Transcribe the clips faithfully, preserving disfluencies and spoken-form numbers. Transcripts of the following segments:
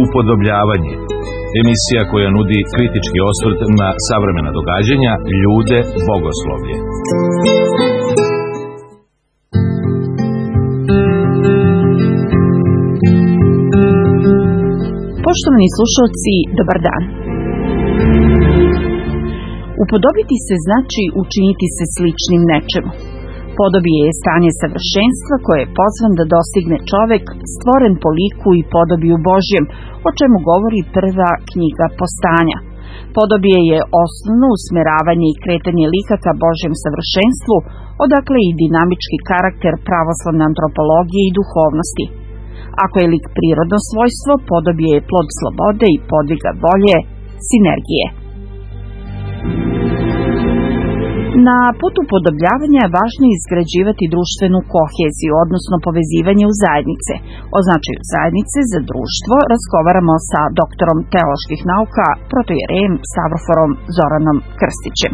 Upodobljavanje, emisija koja nudi kritički osvrt na savremena događanja, ljude, bogoslovlje. Poštovani slušalci, dobar dan. Upodobiti se znači učiniti se sličnim nečemu. Podobije je stanje savršenstva koje je pozvan da dostigne čovek stvoren po liku i podobiju Božjem, o čemu govori prva knjiga Postanja. Podobije je osnovno usmeravanje i kretanje lika ka Božjem savršenstvu, odakle i dinamički karakter pravoslavne antropologije i duhovnosti. Ako je lik prirodno svojstvo, podobije je plod slobode i podviga volje, sinergije. Na putu podobljavanja važno je izgrađivati društvenu koheziju, odnosno povezivanje u zajednice. O značaju zajednice za društvo razgovaramo sa doktorom teoloških nauka, protojerejem Stavroforom Zoranom Krstićem.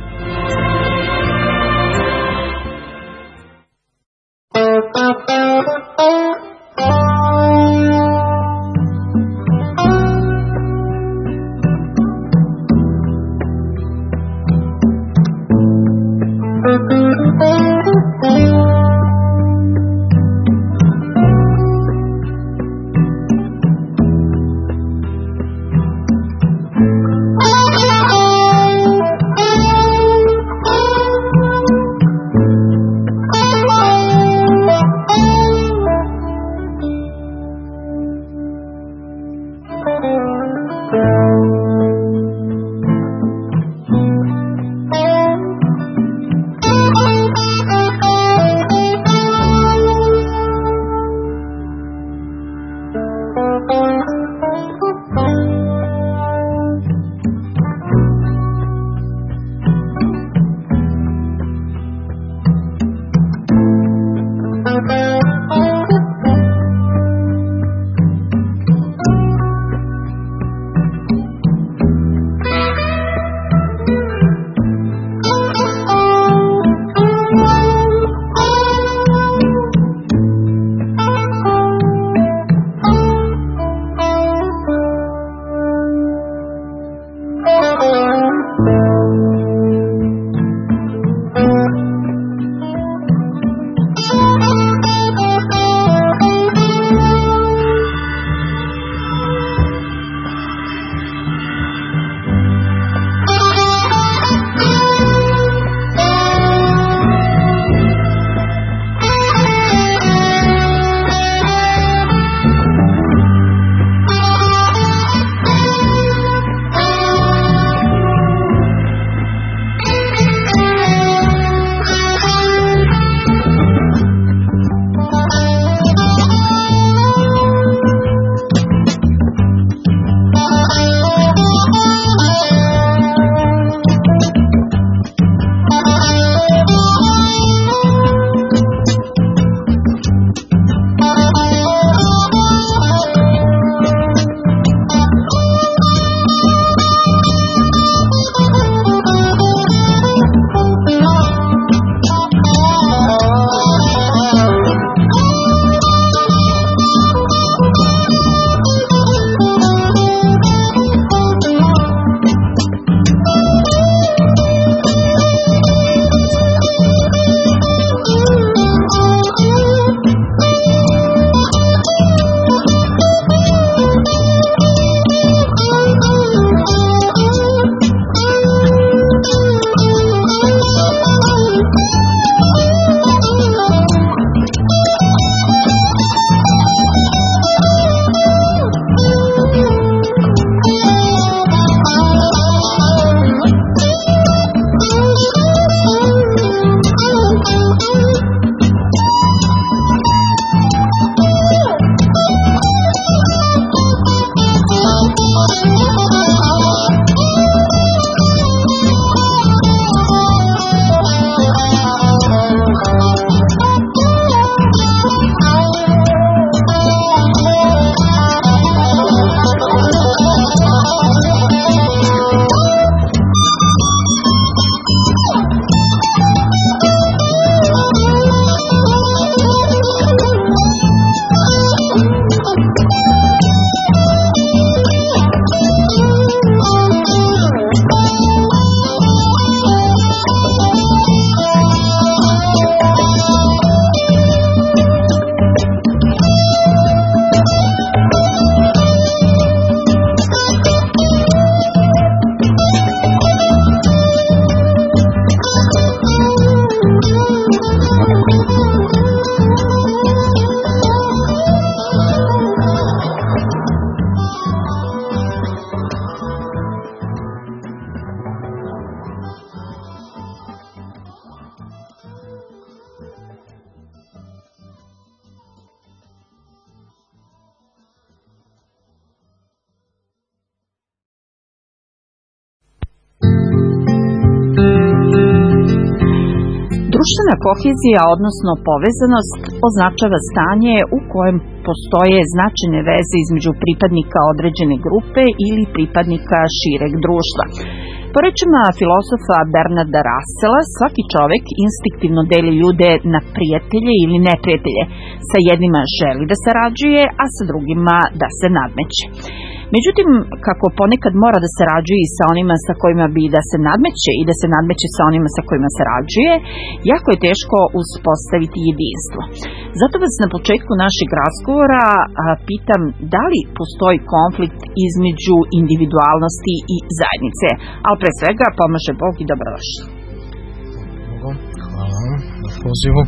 Društvena kohezija, odnosno povezanost, označava stanje u kojem postoje značajne veze između pripadnika određene grupe ili pripadnika šireg društva. Po rečima filozofa Bernarda Russella, svaki čovek instinktivno deli ljude na prijatelje ili neprijatelje. Sa jednima želi da sarađuje, a sa drugima da se nadmeće. Međutim, kako ponekad mora da sarađuje i sa onima sa kojima bi da se nadmeće i da se nadmeće sa onima sa kojima sarađuje, jako je teško uspostaviti jedinstvo. Zato vas na početku našeg razgovora a, pitam da li postoji konflikt između individualnosti i zajednice, ali pre svega pomaže Bog i dobrodošli. Hvala na pozivu.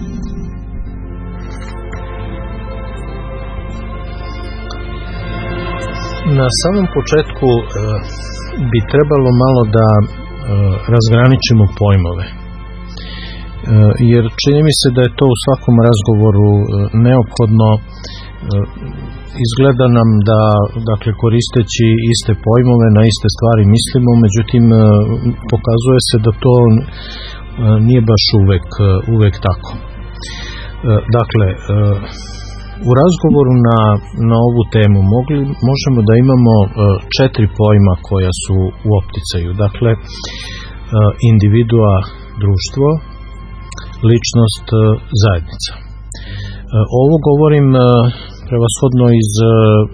Na samom početku e, bi trebalo malo da e, razgraničimo pojmove. E, jer čini mi se da je to u svakom razgovoru e, neophodno. E, izgleda nam da, dakle, koristeći iste pojmove na iste stvari mislimo, međutim e, pokazuje se da to e, nije baš uvek, uvek tako. E, dakle, e, u razgovoru na, na ovu temu mogli, možemo da imamo uh, četiri pojma koja su u opticaju. Dakle, uh, individua, društvo, ličnost, uh, zajednica. Uh, ovo govorim uh, prevashodno iz uh,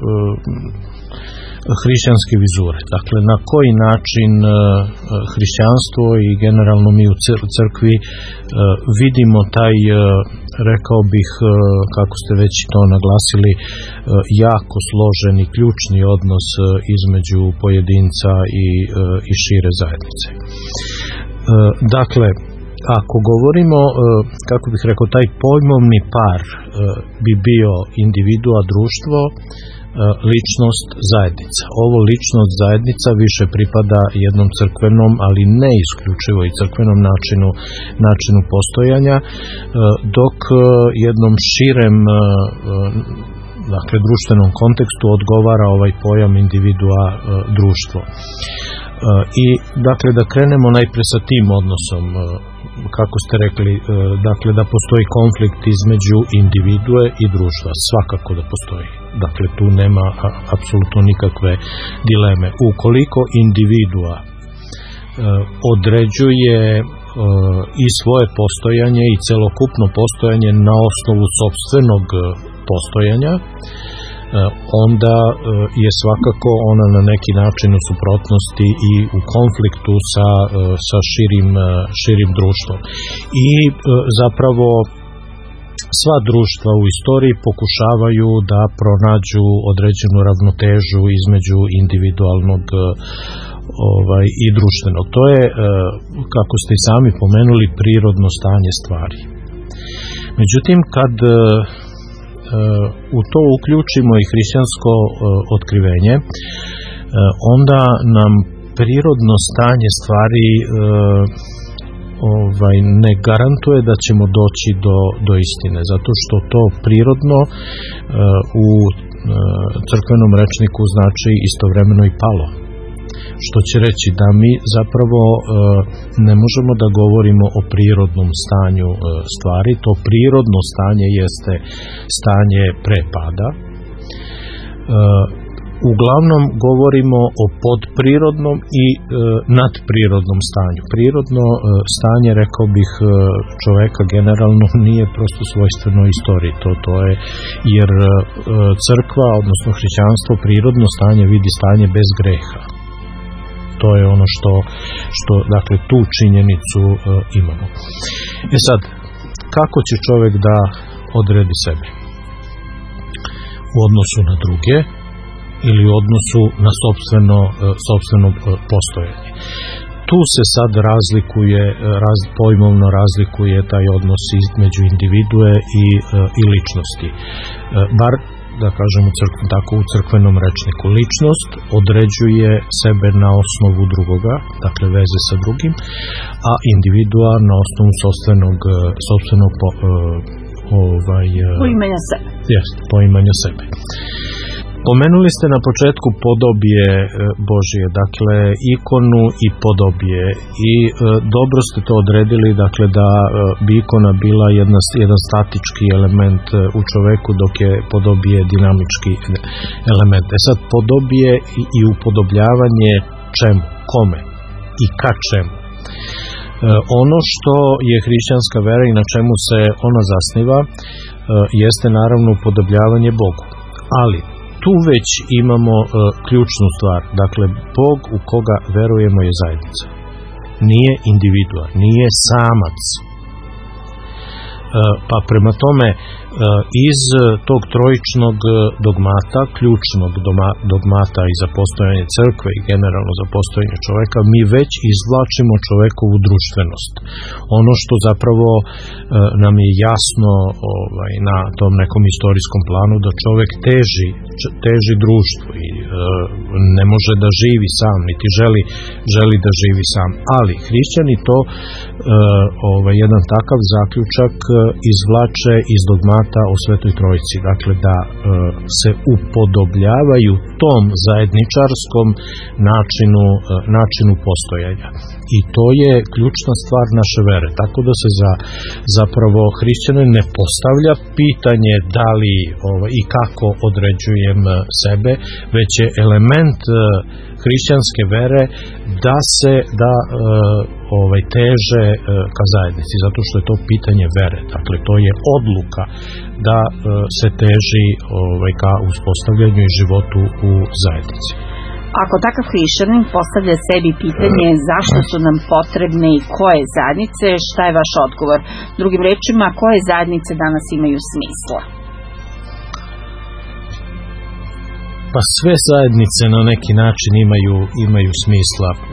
hrišćanske vizure. Dakle, na koji način uh, hrišćanstvo i generalno mi u crkvi uh, vidimo taj, uh, rekao bih, uh, kako ste već to naglasili, uh, jako složen i ključni odnos uh, između pojedinca i, uh, i šire zajednice. Uh, dakle, ako govorimo, uh, kako bih rekao, taj pojmovni par uh, bi bio individua, društvo, ličnost, zajednica. Ovo ličnost, zajednica više pripada jednom crkvenom, ali ne isključivo i crkvenom načinu, načinu postojanja, dok jednom širem, dakle, društvenom kontekstu odgovara ovaj pojam individua, društvo. I, dakle, da krenemo najpre sa tim odnosom, kako ste rekli, dakle, da postoji konflikt između individue i društva. Svakako da postoji. Dakle, tu nema apsolutno nikakve dileme. Ukoliko individua određuje i svoje postojanje i celokupno postojanje na osnovu sopstvenog postojanja, onda je svakako ona na neki način u suprotnosti i u konfliktu sa, sa širim, širim društvom. I zapravo sva društva u istoriji pokušavaju da pronađu određenu ravnotežu između individualnog ovaj, i društvenog. To je, kako ste i sami pomenuli, prirodno stanje stvari. Međutim, kad u to uključimo i hrišćansko otkrivenje, onda nam prirodno stanje stvari ovaj, ne garantuje da ćemo doći do, do istine, zato što to prirodno u crkvenom rečniku znači istovremeno i palo. Što će reći da mi zapravo ne možemo da govorimo o prirodnom stanju stvari. To prirodno stanje jeste stanje pre pada. Uglavnom govorimo o podprirodnom i nadprirodnom stanju. Prirodno stanje, rekao bih, čoveka generalno nije prosto svojstveno istoriji. To, to je, jer crkva, odnosno hrišćanstvo, prirodno stanje vidi stanje bez greha. To je ono što, što dakle, tu činjenicu e, imamo. E sad, kako će čovjek da odredi sebe? U odnosu na druge ili u odnosu na sopstveno, e, sopstveno e, postojanje? Tu se sad razlikuje, raz, pojmovno razlikuje taj odnos između individue i, e, i ličnosti. E, bar da kažemo crkv, tako u crkvenom rečniku. Ličnost određuje sebe na osnovu drugoga, dakle veze sa drugim, a individua na osnovu sopstvenog, sopstvenog po, ovaj, poimanja sebe. Jest, poimanja sebe. Pomenuli ste na početku podobije Božije, dakle ikonu i podobije, i e, dobro ste to odredili, dakle da e, bi ikona bila jedna, jedan statički element u čoveku, dok je podobije dinamički element. E sad, podobije i, i upodobljavanje čemu, kome i ka čemu. E, ono što je hrišćanska vera i na čemu se ona zasniva e, jeste naravno upodobljavanje Bogu, ali tu već imamo e, ključnu stvar. Dakle, Bog u koga verujemo je zajednica. Nije individua, nije samac. E, pa prema tome, e, iz tog trojičnog dogmata, ključnog doma, dogmata i za postojanje crkve i generalno za postojanje čoveka, mi već izvlačimo čovekovu društvenost. Ono što zapravo e, nam je jasno ovaj, na tom nekom istorijskom planu, da čovek teži, teži društvu i e, ne može da živi sam, niti želi, želi da živi sam. Ali hrišćani to, e, ovaj, jedan takav zaključak izvlače iz dogmata o Svetoj Trojici, dakle da e, se upodobljavaju tom zajedničarskom načinu, e, načinu postojanja. I to je ključna stvar naše vere, tako da se za, zapravo hrišćane ne postavlja pitanje da li ovaj, i kako određujem sebe, već je element e, hrišćanske vere da se da e, ovaj, teže e, ka zajednici, zato što je to pitanje vere, dakle to je odluka da e, se teži ovaj, ka uspostavljanju i životu u zajednici. Ako takav hrišćanin postavlja sebi pitanje zašto su nam potrebne i koje zajednice, šta je vaš odgovor? Drugim rečima, koje zajednice danas imaju smisla? Pa sve zajednice na neki način imaju, imaju smisla. E,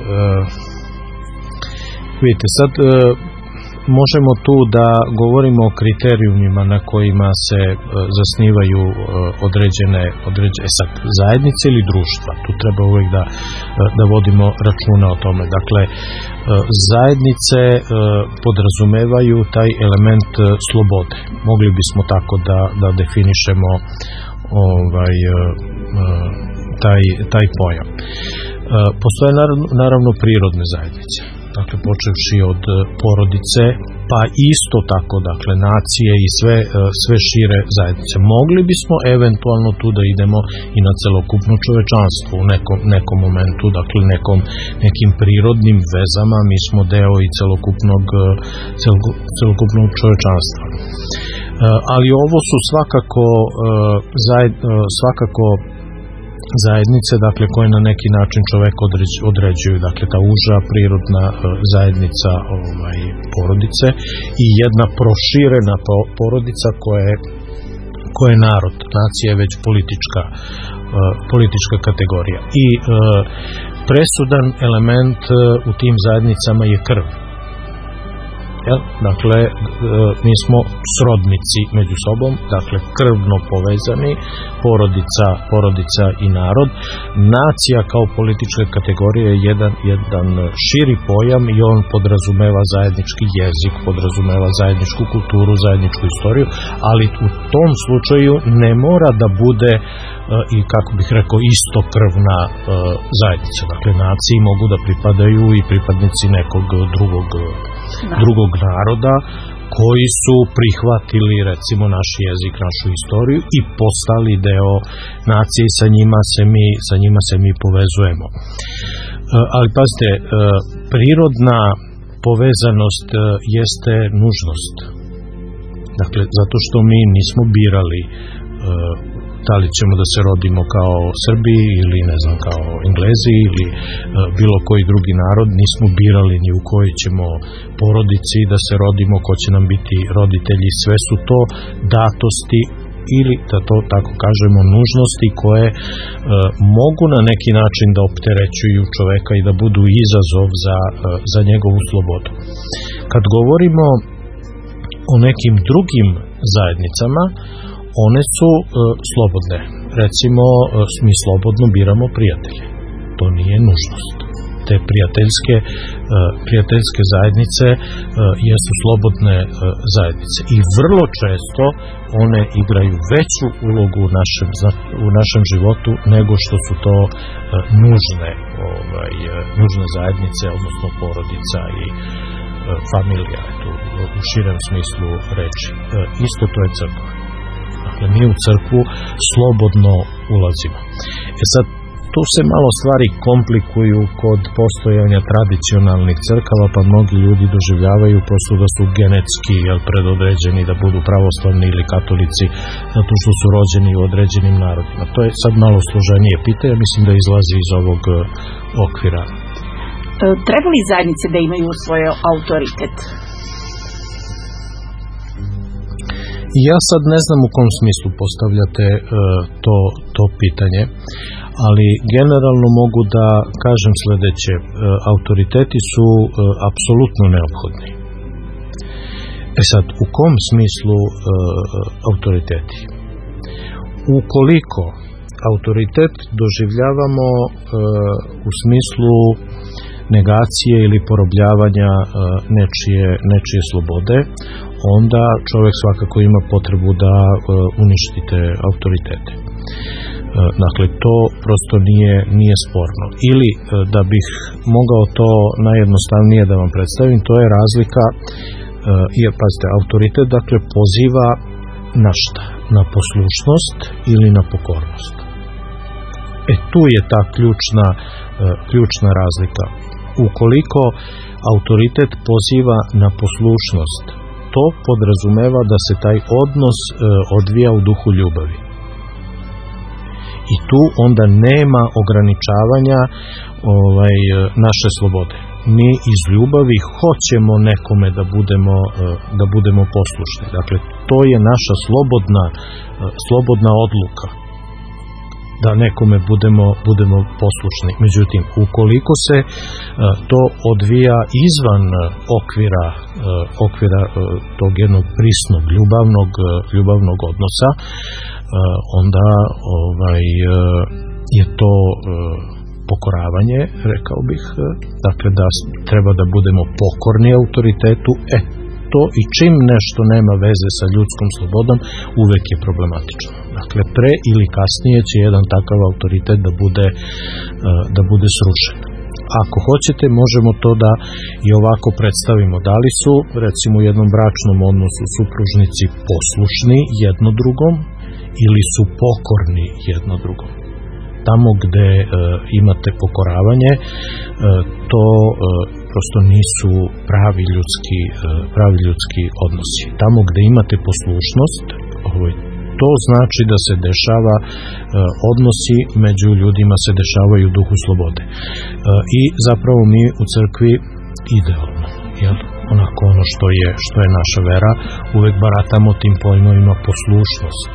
vidite, sad e, možemo tu da govorimo o kriterijumima na kojima se e, zasnivaju e, određene, određene sad, zajednice ili društva. Tu treba uvijek da, da vodimo računa o tome. Dakle, e, zajednice e, podrazumevaju taj element e, slobode. Mogli bismo tako da, da definišemo ovaj e, taj, taj pojam. E, postoje naravno, naravno prirodne zajednice. Dakle, počevši od porodice, pa isto tako, dakle, nacije i sve, sve šire zajednice. Mogli bismo eventualno tu da idemo i na celokupno čovečanstvo u nekom, nekom momentu, dakle, nekom, nekim prirodnim vezama, mi smo deo i celokupnog, celokupnog čovečanstva. Ali ovo su svakako, svakako zajednice, dakle, koje na neki način čovek određuju, dakle, ta uža prirodna zajednica ovaj, porodice i jedna proširena porodica koja je, koja je narod. Nacija je već politička, politička kategorija. I presudan element u tim zajednicama je krv. Jel? Dakle, mi smo srodnici među sobom, dakle krvno povezani, porodica, porodica i narod. Nacija kao politička kategorija je jedan, jedan širi pojam i on podrazumeva zajednički jezik, podrazumeva zajedničku kulturu, zajedničku istoriju, ali u tom slučaju ne mora da bude i, kako bih rekao, istokrvna e, zajednica. Dakle, naciji mogu da pripadaju i pripadnici nekog drugog, da. drugog naroda koji su prihvatili, recimo, naš jezik, našu istoriju i postali deo nacije i sa njima se mi, sa njima se mi povezujemo. E, ali pazite, e, prirodna povezanost e, jeste nužnost. Dakle, zato što mi nismo birali e, da li ćemo da se rodimo kao Srbi ili ne znam kao Englezi ili e, bilo koji drugi narod, nismo birali ni u kojoj ćemo porodici da se rodimo, ko će nam biti roditelji, sve su to datosti ili, da to tako kažemo, nužnosti koje e, mogu na neki način da opterećuju čoveka i da budu izazov za, e, za njegovu slobodu. Kad govorimo o nekim drugim zajednicama, one su e, slobodne. Recimo, e, mi slobodno biramo prijatelje. To nije nužnost. te prijateljske, prijateljske zajednice jesu slobodne zajednice i vrlo često one igraju veću ulogu u našem, u našem životu nego što su to nužne, ovaj, nužne zajednice, odnosno porodica i familija, eto, u širem smislu reči. Isto to je crkva. Dakle, mi u crkvu slobodno ulazimo. E sad, tu se malo stvari komplikuju kod postojanja tradicionalnih crkava, pa mnogi ljudi doživljavaju prosto da su genetski jel, predodređeni da budu pravoslavni ili katolici zato što su rođeni u određenim narodima. To je sad malo složenije pitanje, mislim da izlazi iz ovog okvira. Treba li zajednice da imaju svoj autoritet? Ja sad ne znam u kom smislu postavljate uh, to, to pitanje, ali generalno mogu da kažem sledeće. Uh, autoriteti su uh, apsolutno neophodni. E sad, u kom smislu uh, autoriteti? Ukoliko autoritet doživljavamo uh, u smislu negacije ili porobljavanja uh, nečije, nečije slobode, onda čovjek svakako ima potrebu da uh, uništite autoritete. Uh, dakle, to prosto nije, nije sporno. Ili uh, da bih mogao to najjednostavnije da vam predstavim, to je razlika, uh, jer pazite, autoritet dakle poziva na šta? Na poslušnost ili na pokornost. E tu je ta ključna, uh, ključna razlika. Ukoliko autoritet poziva na poslušnost, to podrazumeva da se taj odnos e, odvija u duhu ljubavi. I tu onda nema ograničavanja ovaj, naše slobode. Mi iz ljubavi hoćemo nekome da budemo, e, da budemo poslušni. Dakle, to je naša slobodna, e, slobodna odluka da nekome budemo, budemo poslušni. Međutim, ukoliko se uh, to odvija izvan uh, okvira, uh, okvira uh, tog jednog prisnog, ljubavnog, uh, ljubavnog odnosa, uh, onda ovaj, uh, je to uh, pokoravanje, rekao bih, uh, dakle da treba da budemo pokorni autoritetu, e, to i čim nešto nema veze sa ljudskom slobodom, uvek je problematično. Dakle, pre ili kasnije će jedan takav autoritet da bude, da bude srušen. Ako hoćete, možemo to da i ovako predstavimo. Da li su, recimo, u jednom bračnom odnosu supružnici poslušni jedno drugom ili su pokorni jedno drugom? Tamo gde e, imate pokoravanje, e, to e, prosto nisu pravi ljudski, e, pravi ljudski odnosi. Tamo gde imate poslušnost, ovaj, to znači da se dešava, e, odnosi među ljudima se dešavaju u duhu slobode. E, I zapravo mi u crkvi idealno, jel? Onako ono što je, što je naša vera, uvek baratamo tim pojmovima poslušnost.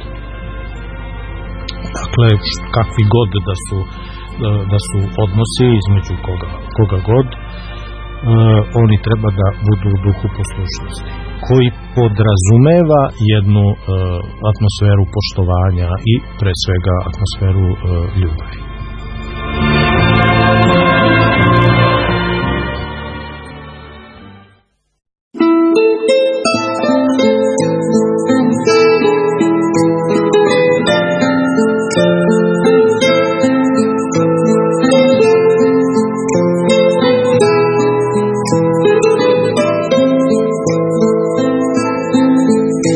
Dakle, kakvi god da su, da su odnosi između koga, koga god, e, oni treba da budu u duhu poslušnosti, koji podrazumeva jednu e, atmosferu poštovanja i pre svega atmosferu e, ljubavi.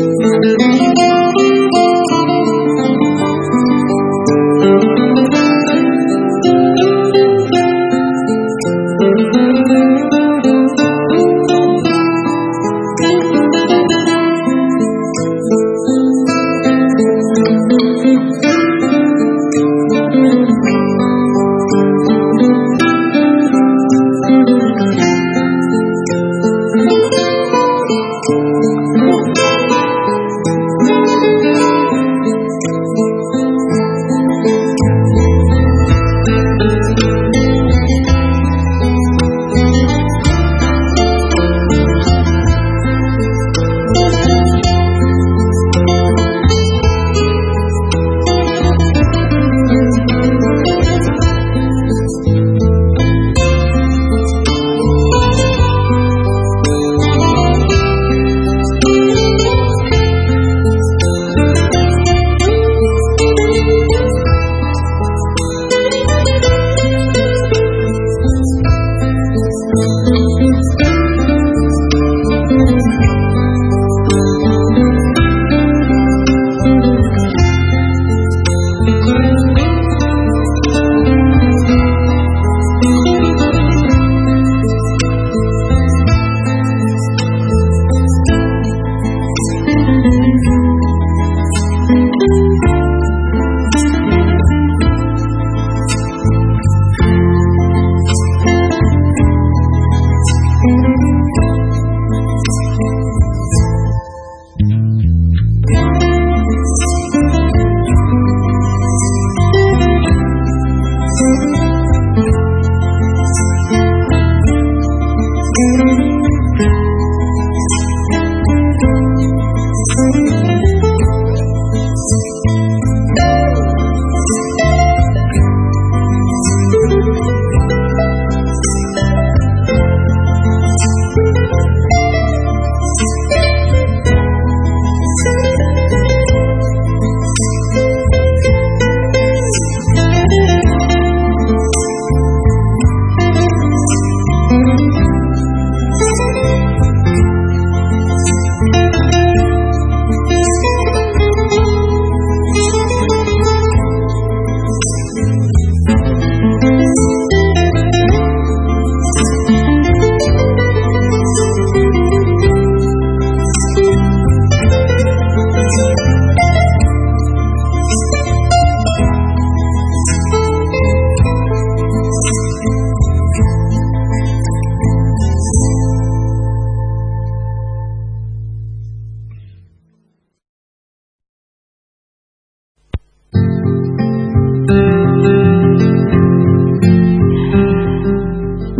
Thank you.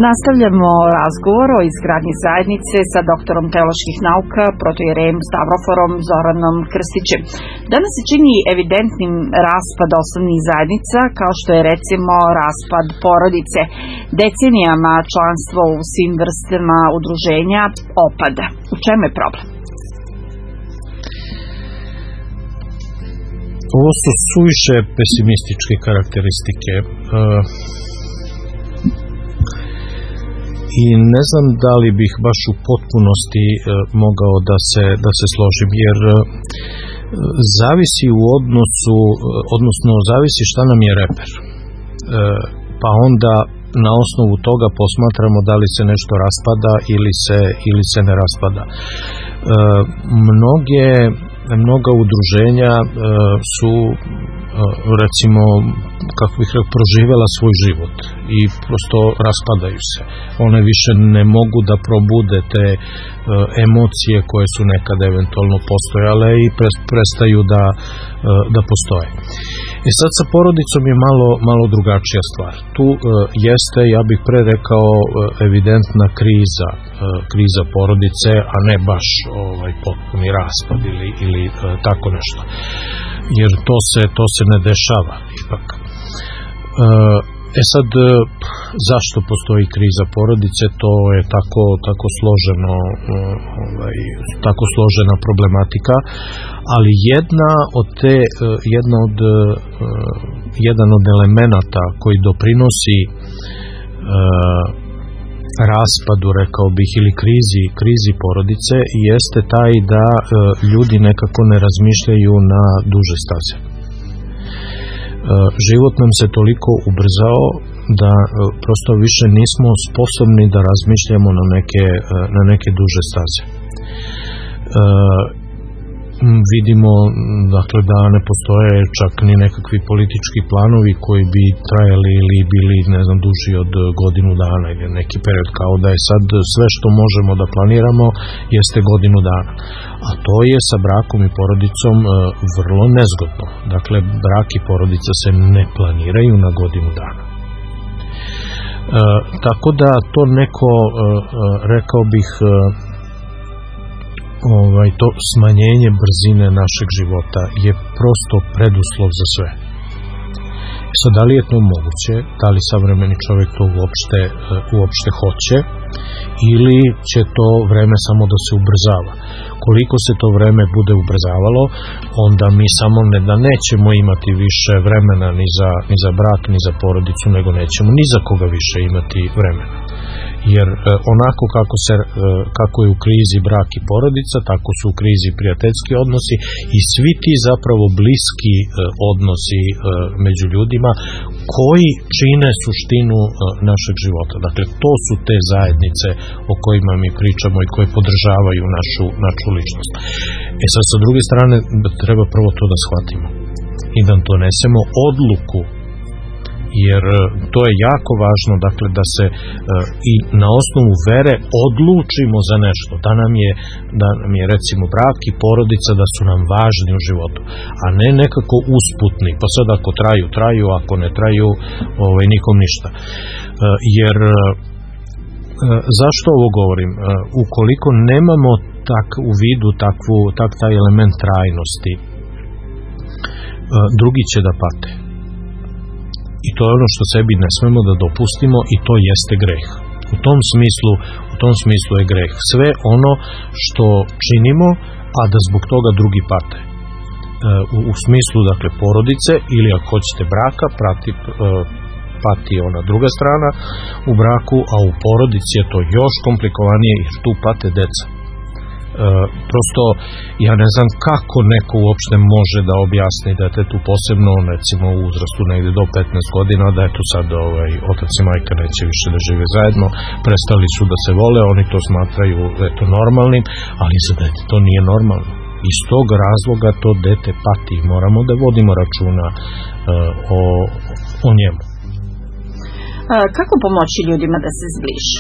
Nastavljamo razgovor o izgradnji zajednice sa doktorom teoloških nauka, protoijerejem Stavroforom Zoranom Krstićem. Danas se čini evidentnim raspad osnovnih zajednica, kao što je recimo raspad porodice. Decenijama članstvo u svim vrstama udruženja opada. U čemu je problem? Ovo su suviše pesimističke karakteristike. I ne znam da li bih baš u potpunosti e, mogao da se, da se složim, jer e, zavisi u odnosu, odnosno zavisi šta nam je reper. E, pa onda na osnovu toga posmatramo da li se nešto raspada ili se, ili se ne raspada. E, mnoge, mnoga udruženja e, su recimo, kako bih rekao, proživela svoj život i prosto raspadaju se. One više ne mogu da probude te e, emocije koje su nekada eventualno postojale i pre, prestaju da, e, da postoje. I sad sa porodicom je malo, malo drugačija stvar. Tu e, jeste, ja bih pre rekao, evidentna kriza, e, kriza porodice, a ne baš ovaj, potpuni raspad ili, ili e, tako nešto. Jer to se, to se ne dešava ipak. E sad, zašto postoji kriza porodice? To je tako, tako složeno, ovaj, tako složena problematika, ali jedna od te, jedna od, jedan od elemenata koji doprinosi raspadu, rekao bih, ili krizi, krizi porodice, jeste taj da e, ljudi nekako ne razmišljaju na duže staze. E, život nam se toliko ubrzao da e, prosto više nismo sposobni da razmišljamo na neke, e, na neke duže staze. E, vidimo, dakle, da ne postoje čak ni nekakvi politički planovi koji bi trajali ili bili, ne znam, duži od godinu dana ili neki period, kao da je sad sve što možemo da planiramo jeste godinu dana. A to je sa brakom i porodicom e, vrlo nezgodno. Dakle, brak i porodica se ne planiraju na godinu dana. E, tako da to neko, e, rekao bih, e, Ovaj, to smanjenje brzine našeg života je prosto preduslov za sve. Sad, da li je to moguće, da li savremeni čovjek to uopšte, uopšte hoće, ili će to vreme samo da se ubrzava? Koliko se to vreme bude ubrzavalo, onda mi samo ne da nećemo imati više vremena ni za, ni za brak, ni za porodicu, nego nećemo ni za koga više imati vremena. Jer e, onako kako, se, e, kako je u krizi brak i porodica, tako su u krizi prijateljski odnosi i svi ti zapravo bliski e, odnosi e, među ljudima koji čine suštinu e, našeg života. Dakle, to su te zajednice o kojima mi pričamo i koje podržavaju našu, našu ličnost. E sad, sa druge strane, treba prvo to da shvatimo i da donesemo odluku, jer to je jako važno, dakle, da se e, i na osnovu vere odlučimo za nešto, da nam je, da nam je recimo brak i porodica da su nam važni u životu, a ne nekako usputni, pa sad ako traju, traju, ako ne traju, ovaj, nikom ništa. E, jer e, zašto ovo govorim? E, ukoliko nemamo tak u vidu takvu, tak taj element trajnosti, e, drugi će da pate. I to je ono što sebi ne smemo da dopustimo i to jeste greh. U tom smislu, u tom smislu je greh sve ono što činimo, a da zbog toga drugi pate. E, u, u smislu, dakle, porodice ili ako hoćete braka, prati, e, pati ona druga strana u braku, a u porodici je to još komplikovanije jer tu pate deca. E, prosto ja ne znam kako neko uopšte može da objasni detetu, posebno recimo u uzrastu negde do petnaest godina, da je to sad ovaj, otac i majka neće više da žive zajedno, prestali su da se vole, oni to smatraju eto normalnim, ali za dete to nije normalno. Iz tog razloga to dete pati, moramo da vodimo računa uh, o, o njemu. A, kako pomoći ljudima da se zbliže?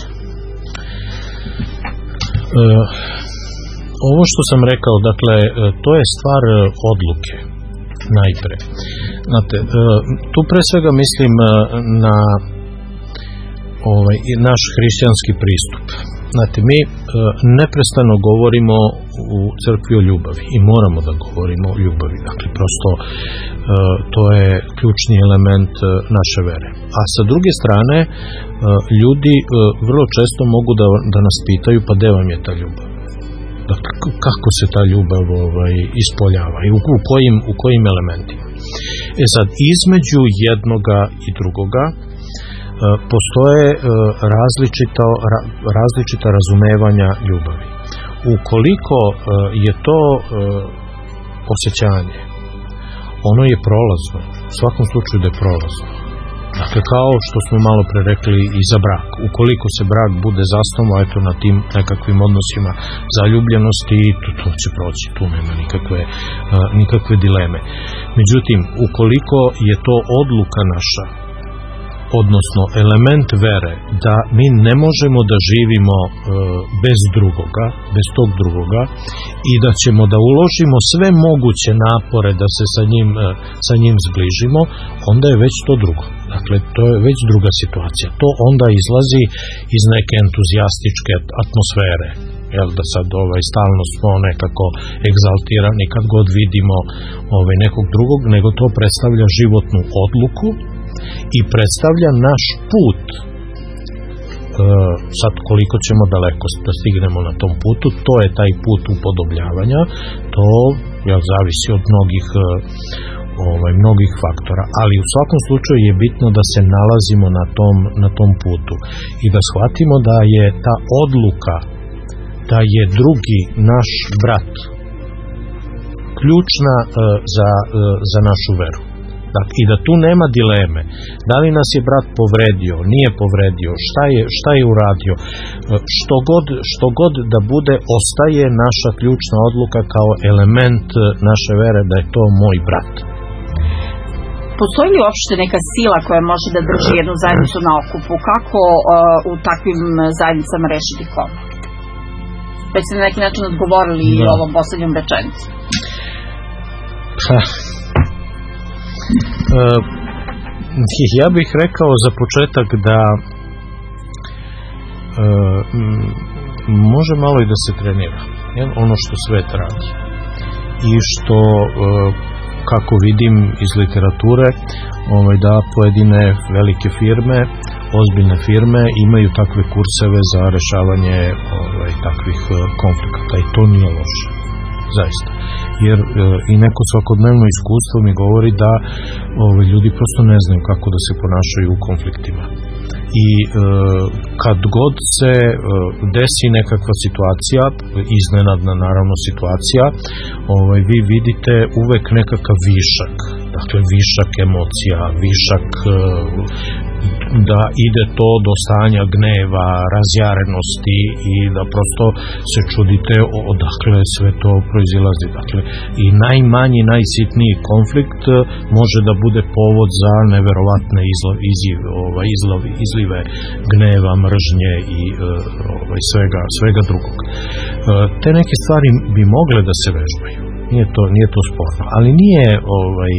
Uh, Ovo što sam rekao, dakle, to je stvar odluke, najpre. Znate, tu pre svega mislim na ovaj, naš hrišćanski pristup. Znate, mi e, neprestano govorimo u crkvi o ljubavi i moramo da govorimo o ljubavi. Dakle, prosto e, to je ključni element e, naše vere. A sa druge strane, e, ljudi e, vrlo često mogu da, da nas pitaju, pa gde vam je ta ljubav? Dakle, kako se ta ljubav ovaj, ispoljava i u, u, kojim, u kojim elementima? E sad, između jednoga i drugoga postoje različita, različita razumevanja ljubavi. Ukoliko je to osjećanje, ono je prolazno, u svakom slučaju da je prolazno. Dakle, kao što smo malo pre rekli i za brak. Ukoliko se brak bude zasnovao eto na tim nekakvim odnosima zaljubljenosti, to, to će proći, tu nema nikakve, nikakve dileme. Međutim, ukoliko je to odluka naša, odnosno element vere, da mi ne možemo da živimo e, bez drugoga, bez tog drugoga i da ćemo da uložimo sve moguće napore da se sa njim, e, sa njim zbližimo, onda je već to drugo. Dakle, to je već druga situacija. To onda izlazi iz neke entuzijastičke atmosfere. Jel, da sad ovaj, stalno smo nekako egzaltirani kad god vidimo ovaj, nekog drugog, nego to predstavlja životnu odluku i predstavlja naš put. E, sad koliko ćemo daleko da stignemo na tom putu, to je taj put upodobljavanja, to ja, zavisi od mnogih, ovaj, mnogih faktora, ali u svakom slučaju je bitno da se nalazimo na tom, na tom putu i da shvatimo da je ta odluka da je drugi naš brat ključna e, za, e, za našu veru. Dakle, i da tu nema dileme, da li nas je brat povredio, nije povredio, šta je, šta je uradio, što god, što god da bude, ostaje naša ključna odluka kao element naše vere da je to moj brat. Postoji li uopšte neka sila koja može da drži jednu zajednicu na okupu? Kako uh, u takvim zajednicama rešiti konflikt? Već ste na neki način odgovorili i ovom poslednjom rečenicom. Uh, ja bih rekao za početak da uh, može malo i da se trenira, jel? Ono što svet radi i što uh, kako vidim iz literature ovaj, da pojedine velike firme, ozbiljne firme imaju takve kurseve za rešavanje ovaj, takvih uh, konflikata i to nije loše, zaista. Jer e, i neko svakodnevno iskustvo mi govori da ove, ljudi prosto ne znaju kako da se ponašaju u konfliktima. I e, kad god se e, desi nekakva situacija, iznenadna naravno situacija, ovaj, vi vidite uvek nekakav višak, dakle višak emocija, višak e, da ide to do stanja gneva, razjarenosti i da prosto se čudite odakle sve to proizilazi. Dakle, i najmanji, najsitniji konflikt može da bude povod za neverovatne izlo, izliv, ovaj, izlovi, izlive gneva, mržnje i ovaj, svega, svega drugog. Te neke stvari bi mogle da se vežbaju. Nije to, nije to sporno. Ali nije ovaj,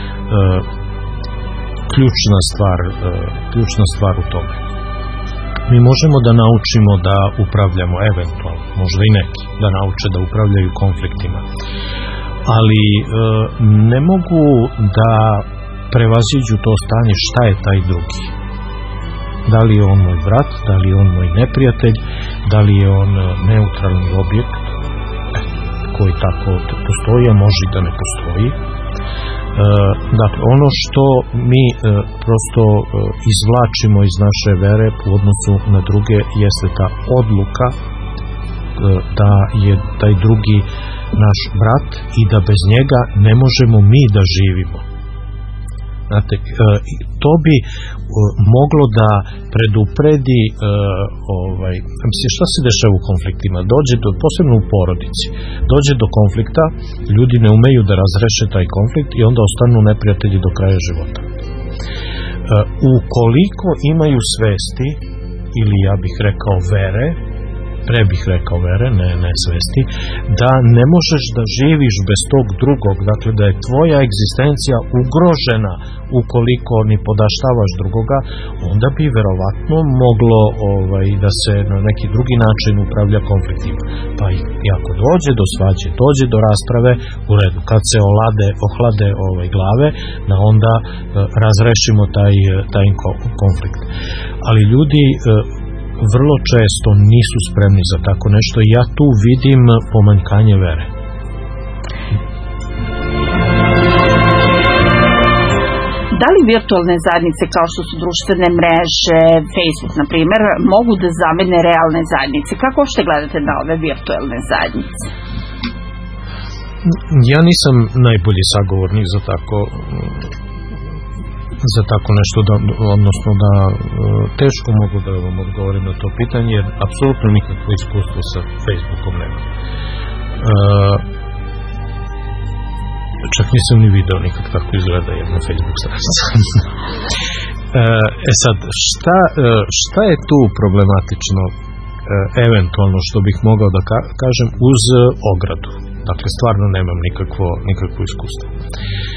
ključna stvar, ključna stvar u tome. Mi možemo da naučimo da upravljamo, eventualno, možda i neki, da nauče da upravljaju konfliktima. Ali ne mogu da prevaziđu to stanje šta je taj drugi. Da li je on moj brat, da li je on moj neprijatelj, da li je on neutralni objekt, koji tako postoji, a može i da ne postoji. Dakle, ono što mi prosto izvlačimo iz naše vere u odnosu na druge jeste ta odluka da je taj drugi naš brat i da bez njega ne možemo mi da živimo. Znate, to bi moglo da predupredi ovaj, mislim, šta se dešava u konfliktima? Dođe do, posebno u porodici, dođe do konflikta, ljudi ne umeju da razreše taj konflikt i onda ostanu neprijatelji do kraja života. Ukoliko imaju svesti, ili ja bih rekao vere, pre bih rekao vere, ne, ne svesti, da ne možeš da živiš bez tog drugog, dakle da je tvoja egzistencija ugrožena ukoliko ni podaštavaš drugoga, onda bi verovatno moglo ovaj, da se na neki drugi način upravlja konfliktima. Pa i ako dođe do svađe, dođe do rasprave, u redu, kad se olade, ohlade ovaj, glave, da onda e, razrešimo taj, taj konflikt. Ali ljudi e, vrlo često nisu spremni za tako nešto i ja tu vidim pomanjkanje vere. Da li virtualne zajednice kao što su društvene mreže, Facebook na primjer, mogu da zamene realne zajednice? Kako uopšte gledate na ove virtualne zajednice? Ja nisam najbolji sagovornik za tako za tako nešto, da, odnosno da teško mogu da vam odgovorim na to pitanje, jer apsolutno nikakvo iskustvo sa Facebookom nema. Uh, čak nisam ni video nikak tako izgleda jedna Facebook stranica. E sad, šta, šta je tu problematično, eventualno što bih mogao da kažem, uz ogradu? Dakle, stvarno nemam nikakvo, nikakvo iskustvo. E,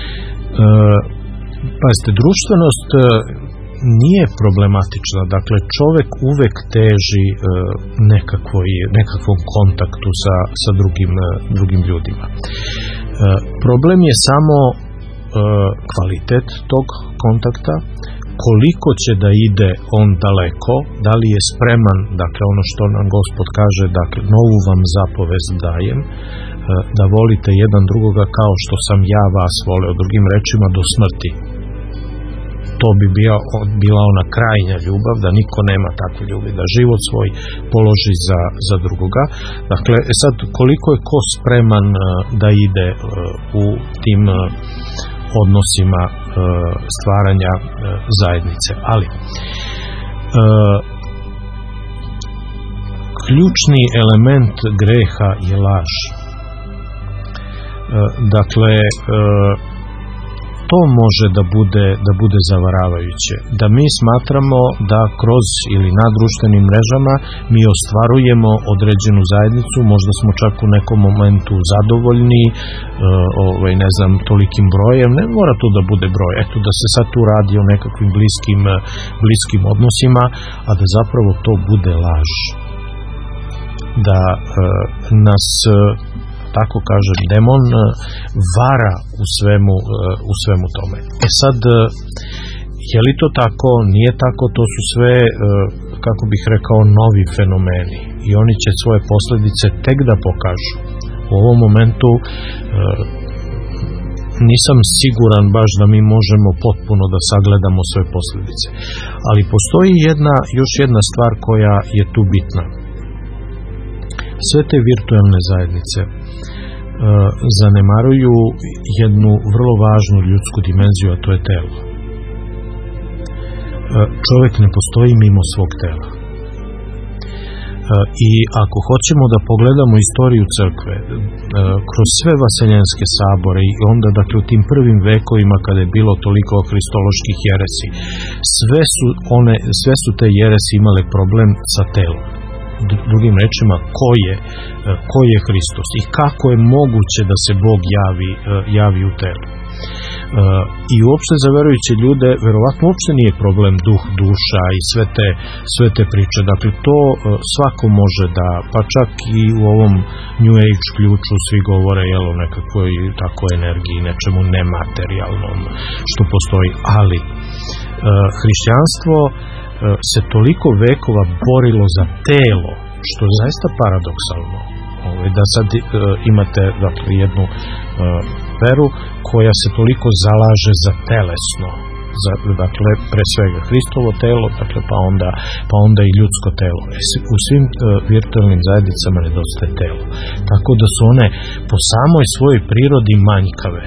pazite, društvenost nije problematična, dakle čovek uvek teži nekakvoj, nekakvom kontaktu sa, sa drugim, drugim ljudima. Problem je samo kvalitet tog kontakta, koliko će da ide on daleko, da li je spreman, dakle ono što nam Gospod kaže, dakle novu vam zapovest dajem, da volite jedan drugoga kao što sam ja vas voleo, drugim rečima do smrti. To bi bila, bila ona krajnja ljubav, da niko nema takve ljubavi, da život svoj položi za, za drugoga. Dakle, sad koliko je ko spreman da ide u tim odnosima stvaranja zajednice. Ali ključni element greha je laž. Dakle, to može da bude, da bude zavaravajuće. Da mi smatramo da kroz ili na društvenim mrežama mi ostvarujemo određenu zajednicu, možda smo čak u nekom momentu zadovoljni, ovaj, ne znam, tolikim brojem, ne mora to da bude broj, eto da se sad tu radi o nekakvim bliskim, bliskim odnosima, a da zapravo to bude laž. Da e, nas tako kaže demon vara u svemu, u svemu tome. E sad, je li to tako? Nije tako, to su sve, kako bih rekao, novi fenomeni i oni će svoje posljedice tek da pokažu. U ovom momentu nisam siguran baš da mi možemo potpuno da sagledamo sve posljedice. Ali postoji jedna, još jedna stvar koja je tu bitna. Sve te virtualne zajednice uh, zanemaruju jednu vrlo važnu ljudsku dimenziju, a to je telo. Uh, čovjek ne postoji mimo svog tela. Uh, I ako hoćemo da pogledamo istoriju crkve, uh, kroz sve vaseljenske sabore i onda dakle u tim prvim vekovima kada je bilo toliko hristoloških jeresi, sve su, one, sve su te jeresi imale problem sa telom. Drugim rečima, ko je, ko je Hristos i kako je moguće da se Bog javi, javi u telu. I uopšte za verujuće ljude verovatno uopšte nije problem duh, duša i sve te, sve te priče. Dakle, to svako može da, pa čak i u ovom New Age ključu svi govore jel, o nekakvoj tako energiji, nečemu nematerijalnom što postoji. Ali hrišćanstvo se toliko vekova borilo za telo, što je zaista paradoksalno. Da sad imate dakle, jednu veru koja se toliko zalaže za telesno, za, dakle, pre svega Hristovo telo, dakle, pa, onda, pa onda i ljudsko telo. U svim virtualnim zajednicama nedostaje telo. Tako da su one po samoj svojoj prirodi manjkave.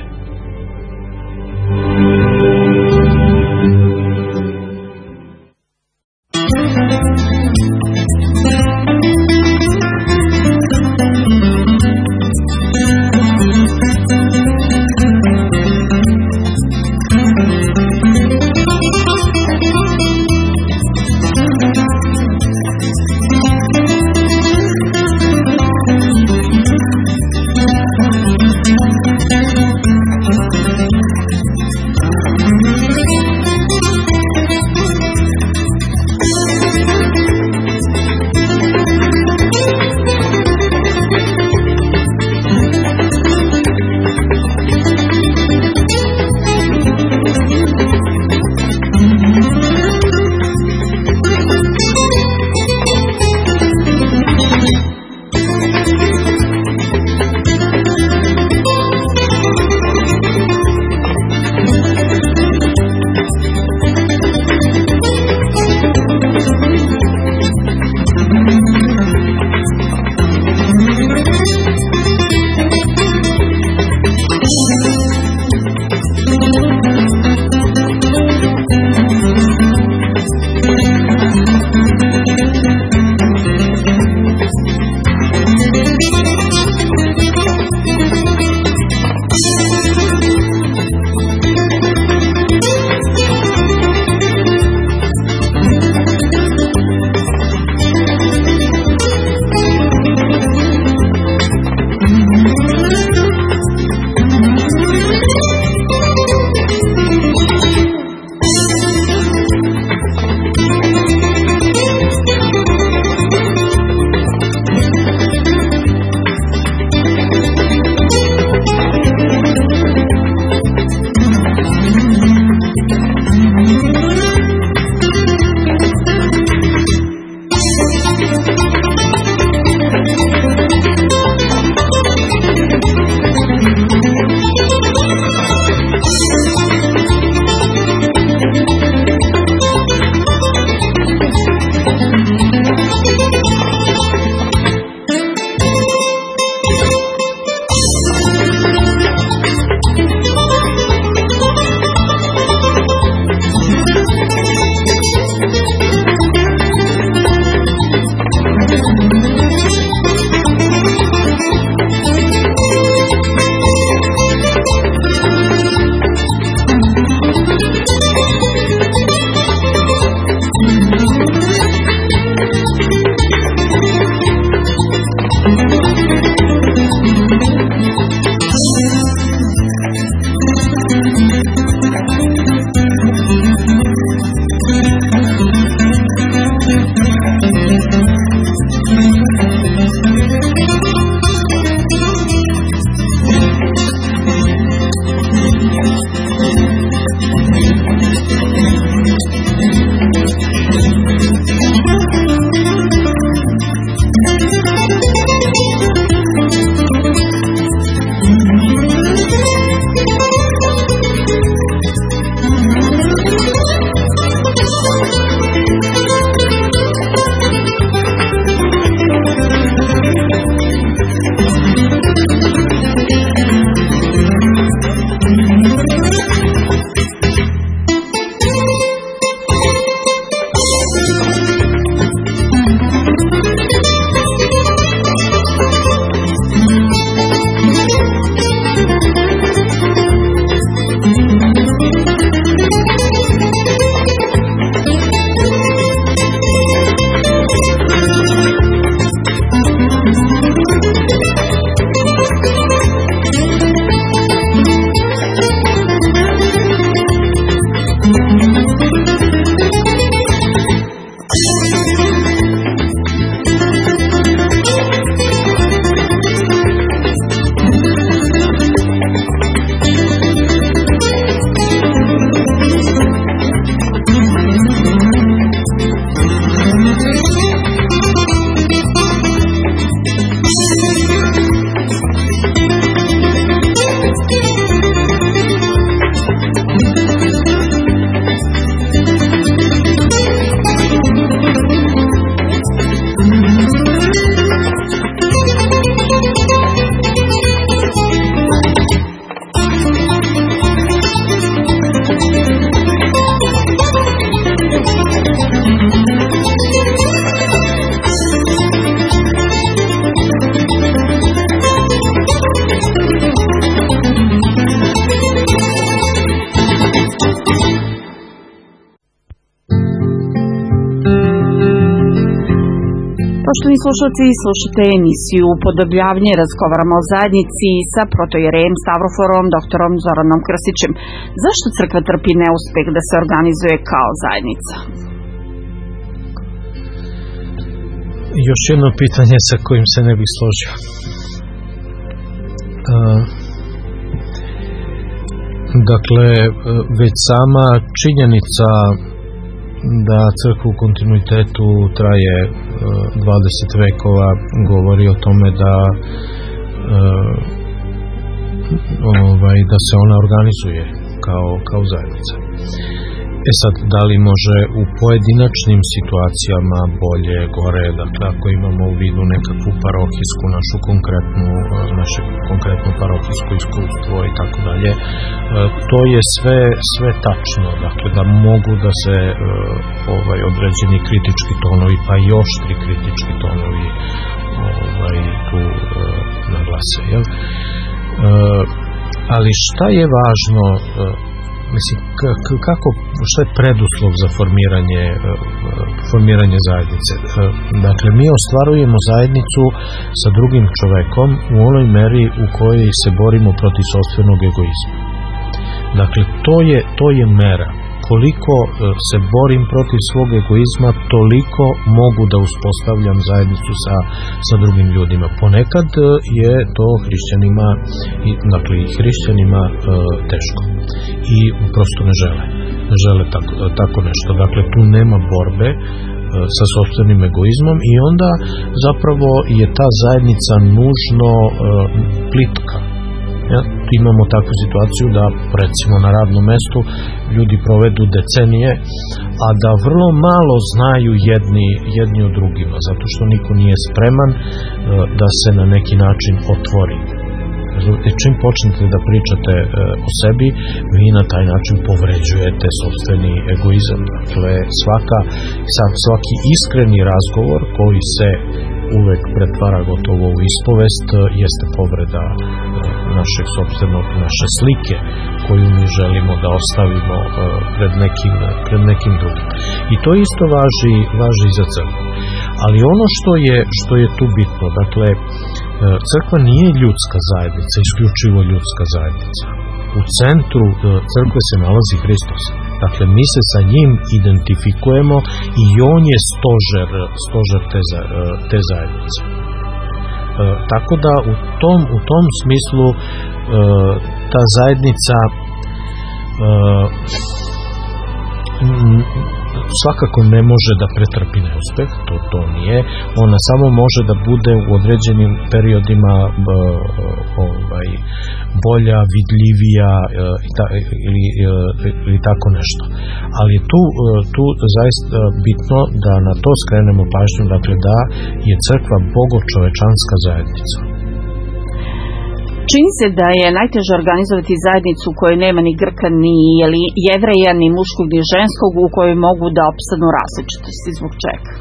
Poštovani slušalci, slušate emisiju Upodobljavanje, razgovaramo o zajednici sa protojerejem Stavroforom, doktorom Zoranom Krstićem. Zašto crkva trpi neuspeh da se organizuje kao zajednica? Još jedno pitanje sa kojim se ne bih složio. Uh, dakle, već sama činjenica da crkva u kontinuitetu traje dvadeset vekova govori o tome da ovaj, da se ona organizuje kao, kao zajednica. E sad, da li može u pojedinačnim situacijama bolje, gore, dakle ako imamo u vidu nekakvu parohijsku, našu konkretnu, naše konkretno parohijsko iskustvo i tako dalje, to je sve, sve tačno, dakle da mogu da se ovaj, određeni kritički tonovi, pa i oštri kritički tonovi ovaj, tu naglase, jel? Ali šta je važno, mislim, kako, šta je preduslov za formiranje, formiranje zajednice? Dakle, mi ostvarujemo zajednicu sa drugim čovekom u onoj meri u kojoj se borimo protiv sopstvenog egoizma. Dakle, to je, to je mera. Koliko se borim protiv svog egoizma, toliko mogu da uspostavljam zajednicu sa, sa drugim ljudima. Ponekad je to hrišćanima, dakle i hrišćanima teško i prosto ne žele. Ne žele tako, tako nešto. Dakle, tu nema borbe sa sopstvenim egoizmom i onda zapravo je ta zajednica nužno plitka. Ja, imamo takvu situaciju da recimo na radnom mestu ljudi provedu decenije, a da vrlo malo znaju jedni, jedni o drugima, zato što niko nije spreman da se na neki način otvori. Čim počnete da pričate o sebi, vi na taj način povređujete sopstveni egoizam. Dakle, svaka, svaki iskreni razgovor koji se uvek pretvara gotovo u ispovest jeste povreda našeg sopstvenog, naše slike koju mi želimo da ostavimo pred nekim, pred nekim drugim. I to isto važi, važi za crkvu. Ali ono što je, što je tu bitno, dakle, crkva nije ljudska zajednica, isključivo ljudska zajednica. U centru crkve se nalazi Hristos. Dakle, mi se sa njim identifikujemo i on je stožer, stožer te, te zajednice. E, tako da u tom, u tom smislu e, ta zajednica e, m, svakako ne može da pretrpi neuspeh, to, to nije. Ona samo može da bude u određenim periodima e, ovaj, bolja, vidljivija e, ili, e, ili tako nešto. Ali tu, e, tu zaista bitno da na to skrenemo pažnju, dakle da je crkva bogočovečanska zajednica. Čini se da je najteže organizovati zajednicu u kojoj nema ni Grka, ni Jevreja, ni muškog, ni ženskog, u kojoj mogu da opstanu različitosti. Zbog čega?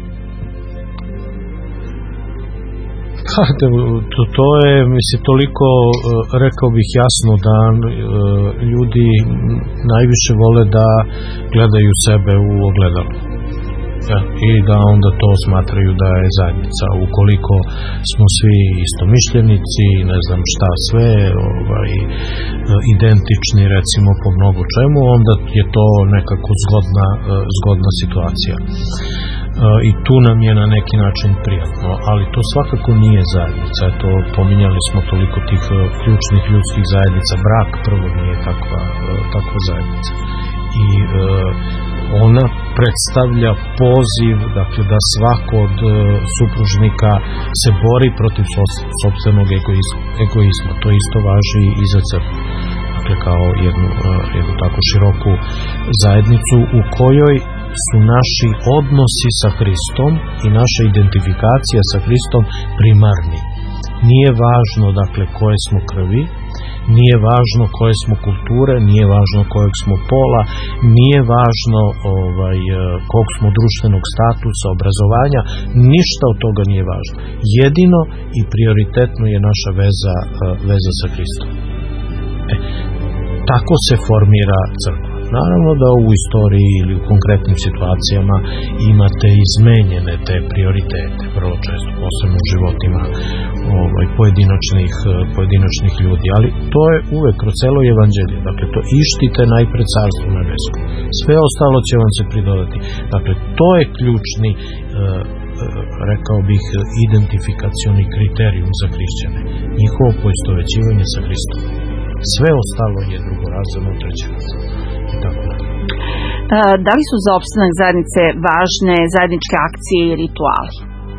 To, to je, mislim, toliko, rekao bih jasno, da ljudi najviše vole da gledaju sebe u ogledalu. Ja, i da onda to smatraju da je zajednica. Ukoliko smo svi istomišljenici, ne znam šta sve, ovaj, identični recimo po mnogo čemu, onda je to nekako zgodna, zgodna situacija. I tu nam je na neki način prijatno, ali to svakako nije zajednica. Eto, pominjali smo toliko tih ključnih ljudskih zajednica. Brak prvo nije takva, takva zajednica. I ona predstavlja poziv, dakle, da svako od supružnika se bori protiv sopstvenog egoizma. To isto važi i za crkvu. Dakle, kao jednu, jednu tako široku zajednicu u kojoj su naši odnosi sa Hristom i naša identifikacija sa Hristom primarni. Nije važno, dakle, koje smo krvi, nije važno koje smo kulture, nije važno kojeg smo pola, nije važno ovaj, kog smo društvenog statusa, obrazovanja, ništa od toga nije važno. Jedino i prioritetno je naša veza, veza sa Hristom. E, tako se formira crkva. Naravno da u istoriji ili u konkretnim situacijama imate izmenjene te prioritete, vrlo često, posebno u životima ovaj, pojedinačnih, pojedinačnih ljudi, ali to je uvek kroz celo evanđelje, dakle to ištite najpred carstvo nebesko, sve ostalo će vam se pridodati. Dakle, to je ključni, rekao bih, identifikacioni kriterijum za hrišćane, njihovo poistovećivanje sa Hristom. Sve ostalo je drugorazredno, trećerazredno i tako dalje. Da li su za opstanak zajednice važne zajedničke akcije i rituali?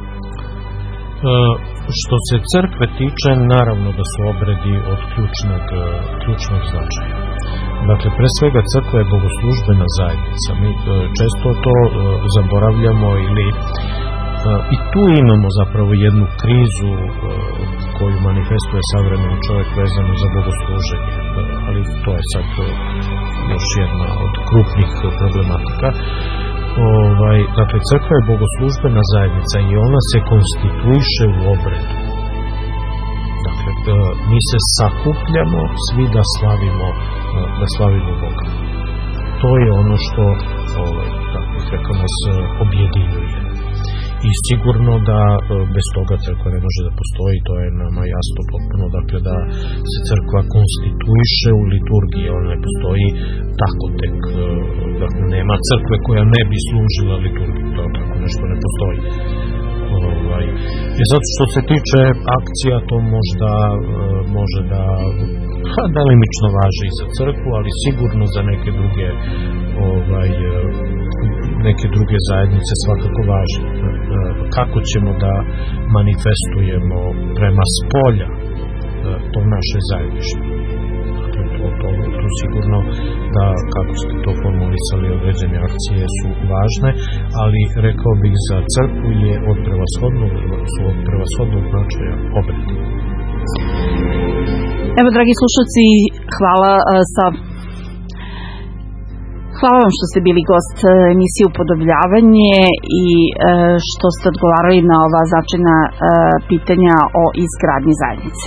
Što se crkve tiče, naravno da su obredi od ključnog, ključnog značaja. Dakle, pre svega crkva je bogoslužbena zajednica. Mi često to zaboravljamo ili i tu imamo zapravo jednu krizu koju manifestuje savremeni čovjek vezano za bogosluženje, ali to je sad još jedna od krupnih problematika. Ovaj, dakle, crkva je bogoslužbena zajednica i ona se konstituiše u obredu. Dakle, mi se sakupljamo svi da slavimo, da slavimo Boga. To je ono što, ovaj, kako bih rekao, nas objedinjuje. I sigurno da bez toga crkva ne može da postoji, to je nama jasno potpuno, dakle da se crkva konstituiše u liturgiji, ona ne postoji tako tek, dakle nema crkve koja ne bi služila liturgiju, to tako nešto ne postoji. Ovaj, i zato što se tiče akcija, to možda može da ha, delimično važi i za crkvu, ali sigurno za neke druge ovaj, neke druge zajednice svakako važi. Kako ćemo da manifestujemo prema spolja to naše zajedništvo. To, to, to sigurno da, kako ste to formulisali, određene akcije su važne, ali rekao bih za crkvu je od prevashodnog, su od prevashodnog značaja obredi. Evo, dragi slušalci, hvala sa Hvala vam što ste bili gost emisije Upodobljavanje i što ste odgovarali na ova značajna pitanja o izgradnji zajednice.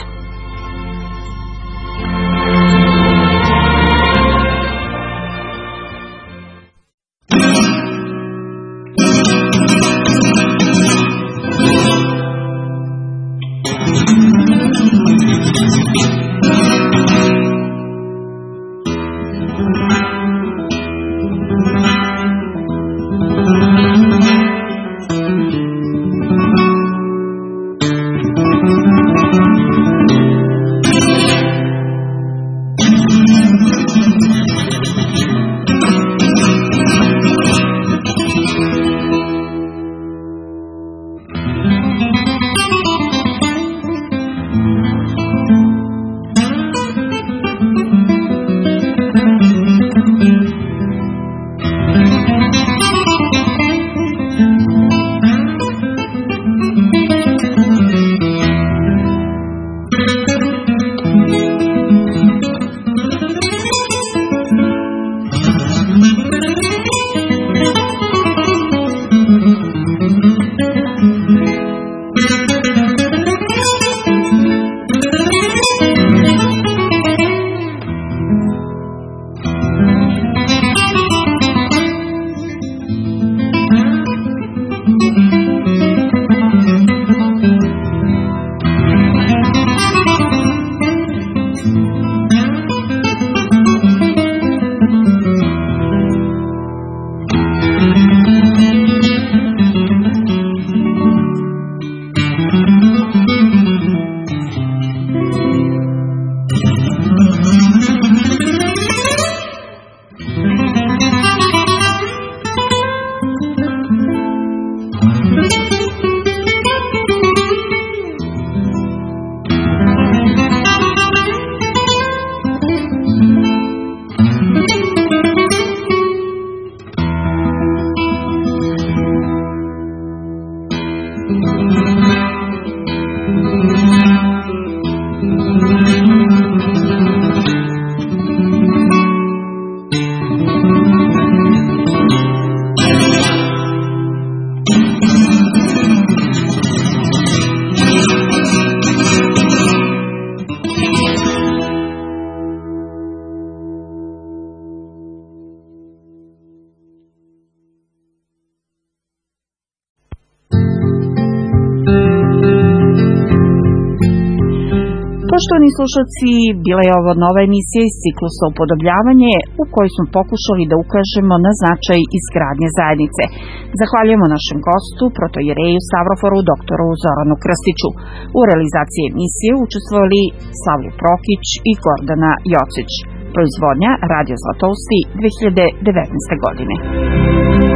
Poštovani slušalci, bila je ovo nova emisija iz ciklusa Upodobljavanje u kojoj smo pokušali da ukažemo na značaj izgradnje zajednice. Zahvaljujemo našem gostu, protojereju Stavroforu, doktoru Zoranu Krstiću. U realizaciji emisije učestvovali Slavlje Prokić i Gordana Jocić. Proizvodnja Radio Zlatousti dve hiljade devetnaeste godine.